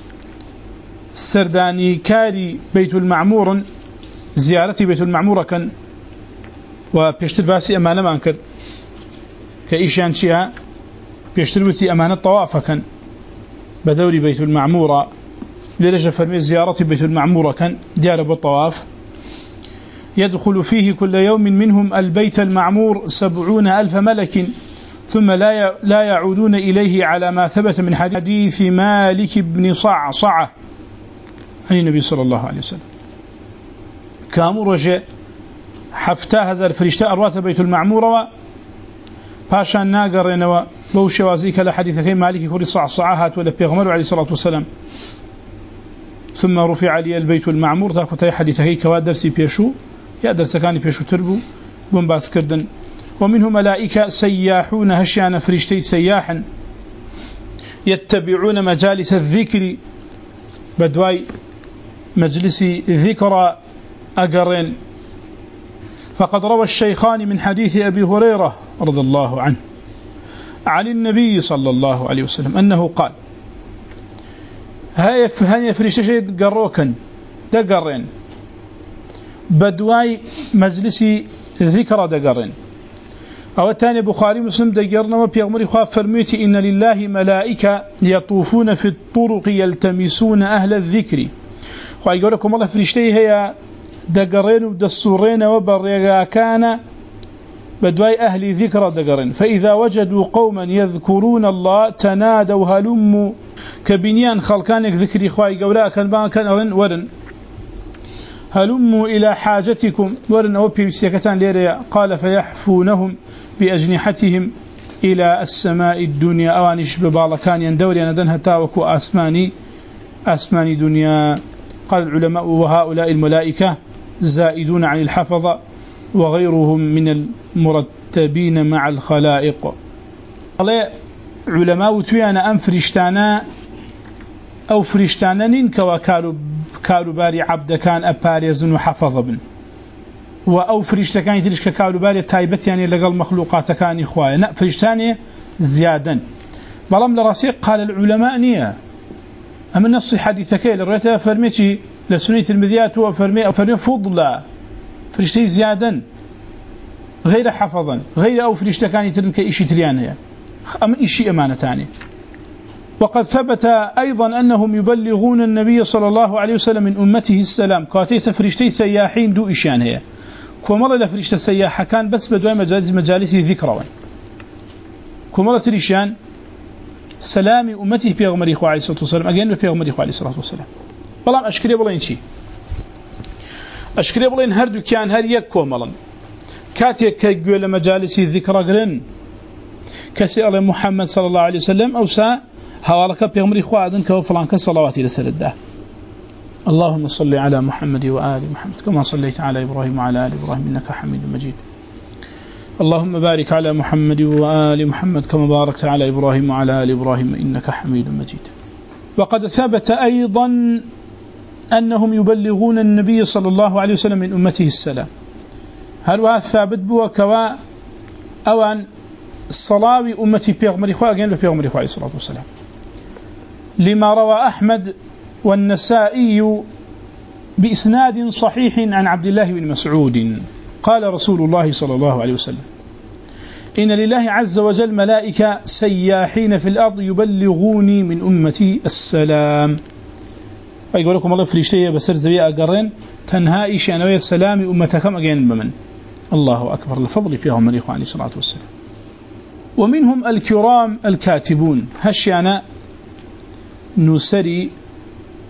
سرداني كاري بيت المعمور زيارتي بيت المعمور كان وبيشتر باسي أمانة ما أنكر كإيشان شيئا بيشتر بتي أمانة طوافة كان بدوري بيت المعمور لرجة فرمي زيارتي بيت المعمور كان ديار بالطواف يدخل فيه كل يوم منهم البيت المعمور سبعون ألف ملك ثم لا لا يعودون إليه على ما ثبت من حديث مالك بن صعصعة عن النبي صلى الله عليه وسلم. كامور رجع حفتا هزار فرشتا أروات بيت المعمور باشا ناقرين وبوش وازيك لحديث كي مالك كل صعصعات ولا بيغمر عليه الصلاة والسلام ثم رفع لي البيت المعمور تاكوتي حديث كي كوا درسي بيشو يا درسكاني بيشو تربو بومباس كردن. ومنهم ملائكة سياحون هشيان فرشتي سياحا يتبعون مجالس الذكر بدواي مجلس ذكر أقرين. فقد روى الشيخان من حديث أبي هريرة رضي الله عنه عن النبي صلى الله عليه وسلم أنه قال هاي فهني فرشتي قروكا دقرين بدواي مجلسي ذكر دقرين. أو الثاني بخاري مسلم دقرنا وبيغمر خاف فرميتي إن لله ملائكة يطوفون في الطرق يلتمسون أهل الذكر. ويقول لكم الله فرشتي هي دقرين ودستورين وبرقا كان بدواي أهل ذكر دقرين. فإذا وجدوا قوما يذكرون الله تنادوا هلموا كبنيان خلقانك ذكري خواهي قولا كان بان كان ورن ورن هلموا إلى حاجتكم ورن أوبي بسيكتان ليريا. قال فيحفونهم بأجنحتهم إلى السماء الدنيا أوانش ببالكان يندوري ندنها تاوكو أسماني أسماني دنيا. قال العلماء وهؤلاء الملائكة زائدون عن الحفظة وغيرهم من المرتبين مع الخلائق. قال علماء تويانا أم فرشتانا أو فرشتانا ننكوا كالو كالو باري عبد كان أباريزن وحفظ بن وأو فرشتا كان يتلش كالو باري تايبت يعني لقى المخلوقات كان إخوائي نا فرشتاني زيادا بلام لراسيق. قال العلماء نية أما النص حديثك للرئيتها فرميتي لسنية المذيات وفرمي فرمي فضلا فرشتي زيادا غير حفظا غير أو فرشتا كان يتلك إشي تريانيا أما إشي أمانتاني. وقد ثبت أيضا أنهم يبلغون النبي صلى الله عليه وسلم من أمته السلام. كاتيس فرشتي سياحين دو إشان هي كومرة لفرشتة سياحة كان بس بدوي مجالس مجالس ذكرى كومرة الإشان سلام أمته بيغمر إخوة عليه الصلاة والسلام أجين بيغمر إخوة عليه الصلاة والسلام. والله أشكري بلين شيء أشكري بلين هردو كان هر يك كومرا كاتيك كيقول مجالس ذكرى قرن كسئل محمد صلى الله عليه وسلم أو سا هوالك بيغمر إخوة عدن كوفلانك الصلوات إلى سلده. اللهم صل على محمد وآل محمد كما صليت على إبراهيم وعلى آل إبراهيم إنك حميد مجيد. اللهم بارك على محمد وآل محمد كما باركت على إبراهيم وعلى آل إبراهيم إنك حميد مجيد. وقد ثبت أيضا أنهم يبلغون النبي صلى الله عليه وسلم من أمته السلام. هل هذا ثابت بوا كوا أوان الصلاة أمتي بيغمر إخوة أجين بيغمر إخوة عليه الصلاة والسلام لما روى أحمد والنسائي بإسناد صحيح عن عبد الله بن مسعود قال رسول الله صلى الله عليه وسلم إن لله عز وجل ملائكة سياحين في الأرض يبلغوني من أمتي السلام. يقول لكم الله فريشتية بسر زبيئة قرين تنهائي شأنوية السلام أمتكم أجين بمن. الله أكبر لفضل فيهم من إخوة عليه الصلاة والسلام. ومنهم الكرام الكاتبون هشيانا نسري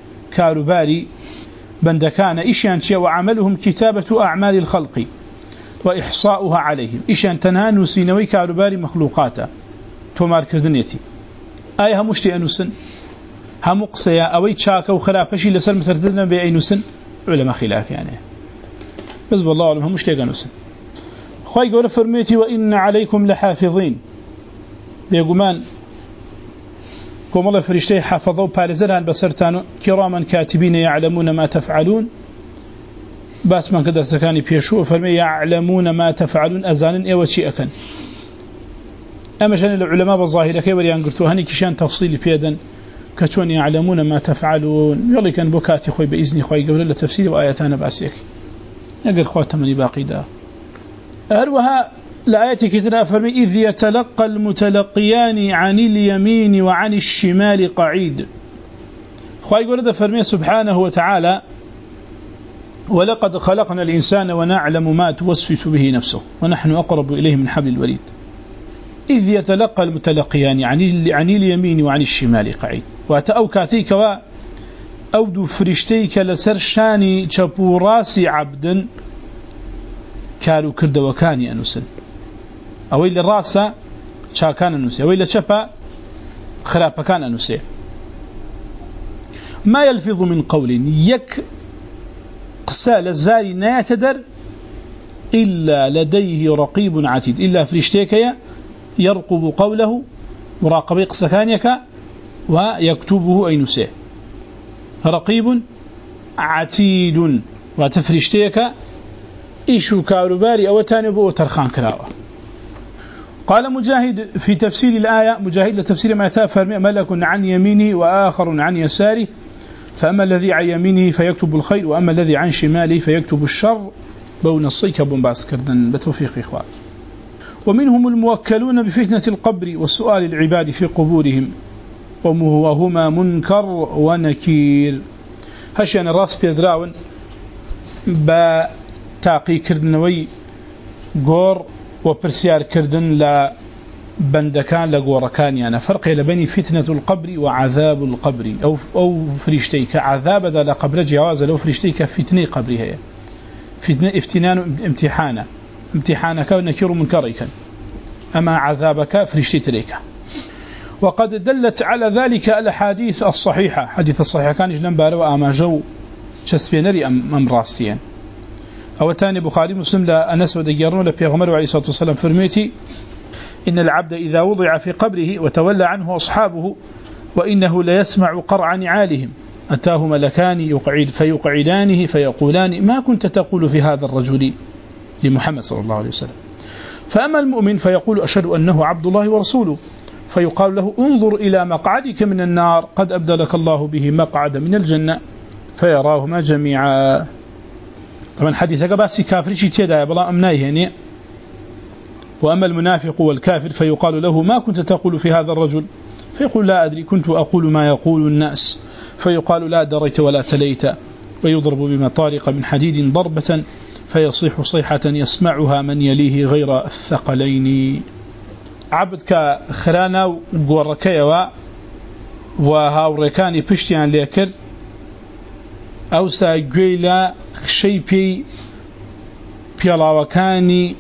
كارباري بندكان إشيانشي وعملهم كتابة أعمال الخلق وإحصاؤها عليهم إيشان تنها نسينوي كاروباري مخلوقاته تومار كردنيتي آية همشتي أنوسن هم قصيا أوي تشاكا وخلافشي لسر مسردنا بأي نسن علماء خلاف يعني بس والله أعلم همشتي أنوسن خواهي قول فرميتي وإن عليكم لحافظين بيقومان كم الله فرشتي حافظوا بارزران بسرتانو كراما كاتبين يعلمون ما تفعلون بس من كدر سكاني بيشو فرمي يعلمون ما تفعلون أزانن إيوة شيء أكن أما شان العلماء بالظاهرة كي وريان قرتوا هني كشان تفصيل بيدا كتون يعلمون ما تفعلون يلي كان بكاتي خوي بإذن خوي قبل لتفسير وآياتنا بأسيك يقول خواتمني باقي دا أروها لآيات كثيرة فرمي إذ يتلقى المتلقيان عن اليمين وعن الشمال قعيد خوي قرد فرمي سبحانه وتعالى ولقد خلقنا الإنسان ونعلم ما توسوس به نفسه ونحن أقرب إليه من حبل الوريد إذ يتلقى المتلقيان عن اليمين وعن الشمال قعيد وأتأوكاتيك وأودو فرشتيك لسر شاني شبوراسي عبدا كانوا كرد وكاني أنسن أويل الراسة شاكان أنسي أويل شبا خراب كان أنسي ما يلفظ من قول يك قسال الزاري ناتدر إلا لديه رقيب عتيد إلا فرشتيك يرقب قوله مراقبي قسكانيك ويكتبه أي نسيه رقيب عتيد وتفرشتيك إيشو كاروباري أو تانبو ترخان كراوة قال مجاهد في تفسير الآية مجاهد لتفسير ما يتافر ملك عن يمينه وآخر عن يساره فأما الذي عن يمينه فيكتب الخير وأما الذي عن شماله فيكتب الشر بون الصيك بومباس كردن بتوفيق إخوان ومنهم الموكلون بفتنة القبر والسؤال العباد في قبورهم وهما منكر ونكير هشان الراس بيدراون بتاقي كردنوي قور وبرسيار كردن لا بندكان لقوركان يعني فرق لبني فتنة القبر وعذاب القبر أو, أو فريشتيك عذاب ذا لقبر جواز لو فريشتيك فتنة قبرها فتنة افتنان امتحانا امتحانك ونكير منكريك أما عذابك فريشتيت ليك وقد دلت على ذلك الأحاديث الصحيحة حديث الصحيحة كان يجنن بارو أما جو شسبينري أم, أم راستيا أو تاني بخاري مسلم لا أنس ودقيرون لبيغمر عليه الصلاة والسلام فرميتي إن العبد إذا وضع في قبره وتولى عنه أصحابه وإنه ليسمع قرع نعالهم أتاه ملكان يقعد فيقعدانه فيقولان ما كنت تقول في هذا الرجل لمحمد صلى الله عليه وسلم فأما المؤمن فيقول أشهد أنه عبد الله ورسوله فيقال له انظر إلى مقعدك من النار قد أبدلك الله به مقعد من الجنة فيراهما جميعا. طبعا حديثك باسي كافر شي تيدا بلا أمناي يعني. وأما المنافق والكافر فيقال له ما كنت تقول في هذا الرجل فيقول لا أدري كنت أقول ما يقول الناس فيقال لا دريت ولا تليت ويضرب بمطارق من حديد ضربة فيصيح صيحة يسمعها من يليه غير الثقلين. عبدك خرانا وقوركيوا وهاوريكاني بشتيان ليكر أو ساقويلا خشيبي بيلاوكاني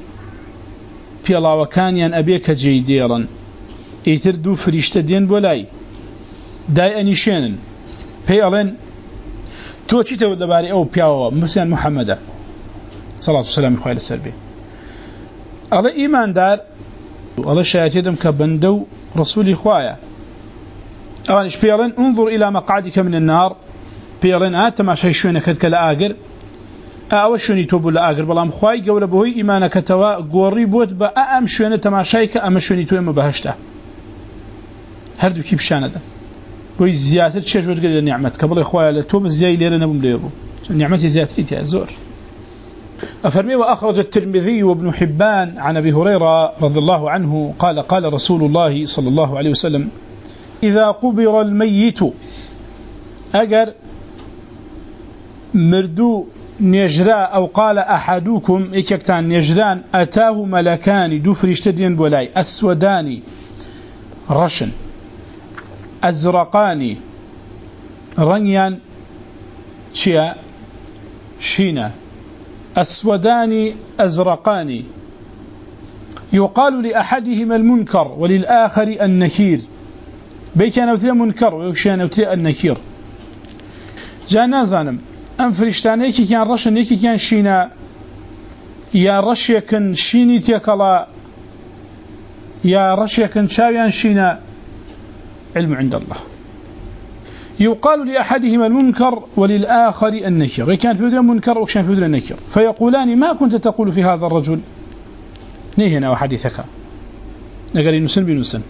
بيلاوكانيان أبيك جيديرا ايتردو فريشتا دين بولاي داي أنيشينن بيالين توشي تود باري أو بياوا مسيان محمد صلى الله عليه وسلم إخوائي السلبي الله إيمان دار الله شايتيدم كبندو رسول إخوايا أوليش بيالين انظر إلى مقعدك من النار بيالين آت ما شايشونك كالآقر أول شوني توبوا لآقر بلام خواي قول بهوي إيمانك توا قوري بوت بأم شوني تماشايك أم شوني توي مبهشته هردو كيف شانده بوي زيادة شجور قد النعمة قبل إخوايا لتوب الزياي ليرا نبم ليبو النعمة زيادة زور. أفرمي وأخرج الترمذي وابن حبان عن أبي هريرة رضي الله عنه قال قال رسول الله صلى الله عليه وسلم إذا قبر الميت أجر مردو نجراء أو قال أحدكم إكتان نجران أتاه ملكان دو فريشتدين بولاي أسوداني رشن أزرقاني رنيان شيا شينا أسودان أزرقان يقال لأحدهما المنكر وللآخر النكير بيكان أوتري منكر ويكشان أوتري النكير جانا زانم أم فريشتانيكي كان رشن يكي كان شينا يا رشيا كان شيني تيكلا يا رشيا كان شاويان شينا علم عند الله يقال لأحدهما المنكر وللآخر النكر كان في ذلك منكر وكان في ذلك النكر فيقولان ما كنت تقول في هذا الرجل نهنا وحديثك نقال نسن بنسن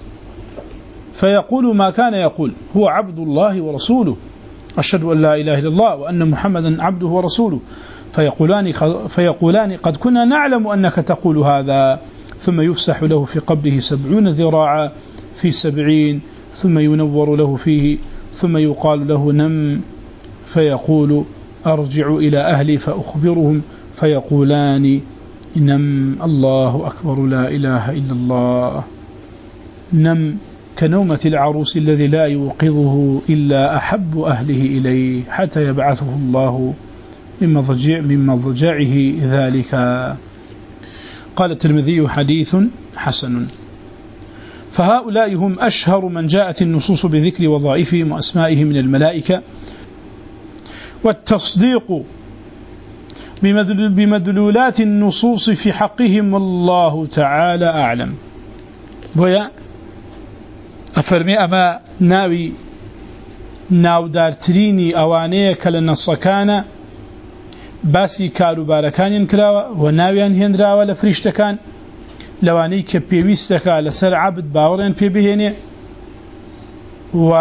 فيقول ما كان يقول هو عبد الله ورسوله أشهد أن لا إله إلا الله وأن محمدا عبده ورسوله فيقولان, فيقولان قد كنا نعلم أنك تقول هذا ثم يفسح له في قبره سبعون ذراعا في سبعين ثم ينور له فيه ثم يقال له نم فيقول أرجع إلى أهلي فأخبرهم فيقولان نم الله أكبر لا إله إلا الله نم كنومة العروس الذي لا يوقظه إلا أحب أهله إليه حتى يبعثه الله من مضجع من مضجعه ذلك. قال الترمذي حديث حسن. فهؤلاء هم أشهر من جاءت النصوص بذكر وظائفهم وأسمائهم من الملائكة والتصديق بمدلولات النصوص في حقهم والله تعالى أعلم. ويا أفرمي أما ناوي ناودارتريني أوانيك لنصكان باسي كاروباركان ينكراوة وناويان هندراوة لفريشتكان لواني كبيويستكا لسر عبد باورين بيبهيني و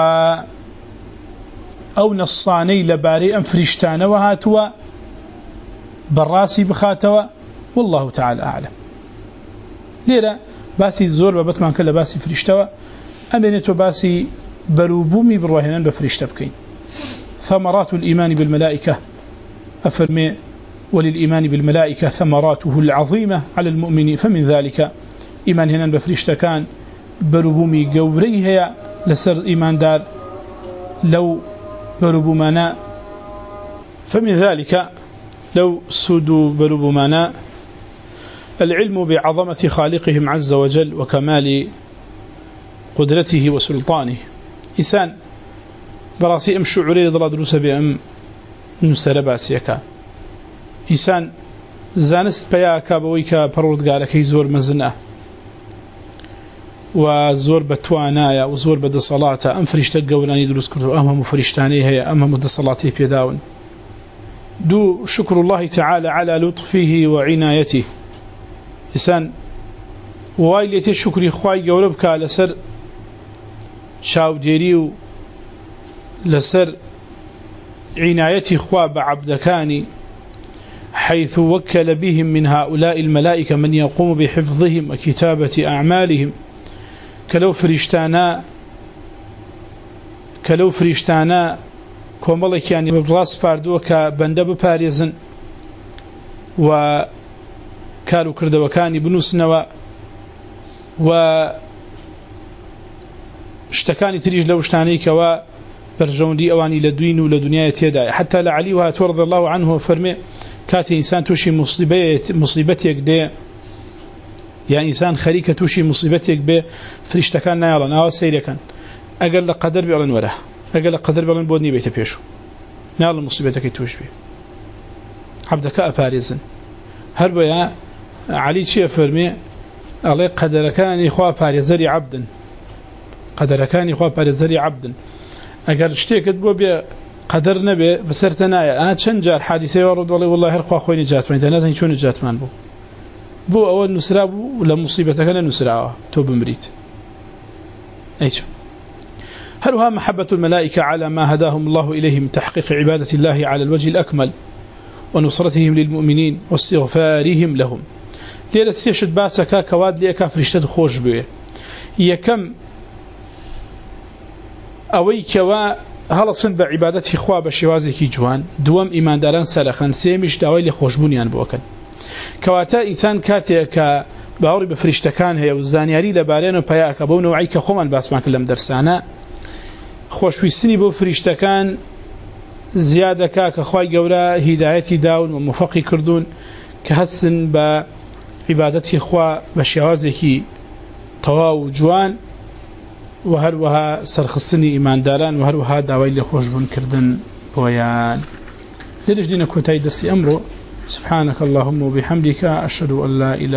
أو نصاني لباري أم فريشتان وهاتوا بالراسي بخاتوا والله تعالى أعلم. ليرا باسي الزور ببطمان كلا باسي فريشتوا أمينتو باسي بروبومي بروهنان بفريشتبكين. ثمرات الإيمان بالملائكة أفرمي وللإيمان بالملائكة ثمراته العظيمة على المؤمنين فمن ذلك إيمان هنا بفريشتكان بروبومي قوريها لسر إيمان دار لو بروبومانا فمن ذلك لو سودوا بروبومانا العلم بعظمة خالقهم عز وجل وكمال قدرته وسلطانه. إنسان براسي أم شعوري ضل دروس بأم نسر باسيكا إنسان زانست بياكا بويكا پروردگاركي زور مزنه وزور بتوانايا وزور بد صلاة أم فريشتا قولاني دروس كرتو أمهم فريشتاني هي أمهم د صلاتي بيداون دو شكر الله تعالى على لطفه وعنايته. إنسان وايلتي شكري خواي قولبك لسر شاو ديريو لسر عنايتي خواب عبدكاني حيث وكل بهم من هؤلاء الملائكة من يقوم بحفظهم وكتابة أعمالهم كلو فريشتانا كلو فريشتانا كوملك يعني براس فاردوه كبنده بباريزن وكالو كردوكاني بنوسنوا و اشتكاني تريج لو اشتانيك و برجوندي أواني لدوين ولدنيا تيدا حتى لعلي وهات ورضي الله عنه وفرمي كاتي إنسان توشي مصيبتك دي يعني إنسان خريكة توشي مصيبتك بي فريشتكان نايلان أو سيريكان أقل قدر بيعلن وله أقل قدر بيعلن بودني بيت بيشو نايلان مصيبتك توش بي عبدك أفاريزن هربا يا علي شيء فرمي علي قدر كان إخوة باريزري عبدا قدر كان إخوة باريزري عبدا أقل اشتيكت بو بي قدر نبي بسرتنا أنا تشنجا الحادثة ورد والله والله هرخوا خوي نجات من تنازل شو نجات من بو بو أول نسرا بو ولا مصيبتك أنا نسرا توب مريت أيش هلها محبة الملائكة على ما هداهم الله إليه من تحقيق عبادة الله على الوجه الأكمل ونصرتهم للمؤمنين واستغفارهم لهم ليلة سيشد باسكا كواد ليكا فرشتد خوش بيه يكم أوي كوا هلا صن بعبادته خواب الشوازكي جوان دوام إيمان داران سلخن سيمش داوي لخوشبونيان بوكن كواتا إنسان كاتي ك باوري بفرشتكان هي وزانياري لبارين وبياك بو نوعي كخومن باس ما كلام درسانا خوشويستني بو فرشتكان زیادە کا کە خوای گەورە هیدایەتی داون و موفقی کردوون کە هەستن بە عیبادەتی خوا بە شێوازێکی تەواو جوان و هەروەها سەرخستنی ئیمانداران و هەروەها داوای لێ خۆشبوونکردن بۆیان. لێرەش دینە کۆتایی دەرسی ئەمڕۆ. سبحانك اللهم وبحمدك أشهد أن لا إله